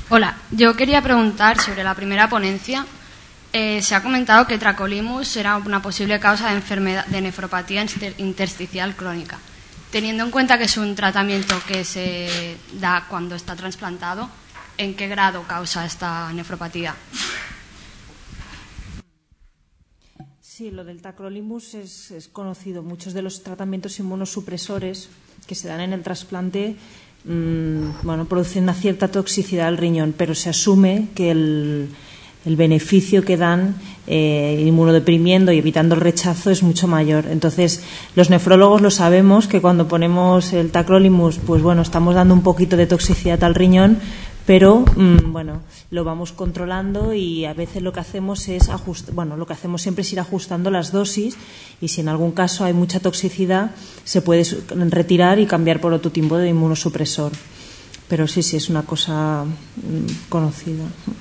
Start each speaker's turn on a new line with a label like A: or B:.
A: Hola, yo quería preguntar sobre la primera ponencia. Se ha comentado que tacrolimus era una posible causa de enfermedad de nefropatía intersticial crónica. Teniendo en cuenta que es un tratamiento que se da cuando está trasplantado, ¿en qué grado causa esta nefropatía?
B: Sí, lo del tacrolimus es conocido. Muchos de los tratamientos inmunosupresores que se dan en el trasplante producen una cierta toxicidad al riñón, pero se asume que el beneficio que dan inmunodeprimiendo y evitando el rechazo es mucho mayor. Entonces, los nefrólogos lo sabemos que cuando ponemos el tacrolimus, estamos dando un poquito de toxicidad al riñón, pero lo vamos controlando y a veces lo que hacemos es lo que hacemos siempre es ir ajustando las dosis, y si en algún caso hay mucha toxicidad se puede retirar y cambiar por otro tipo de inmunosupresor. Pero sí, es una cosa conocida.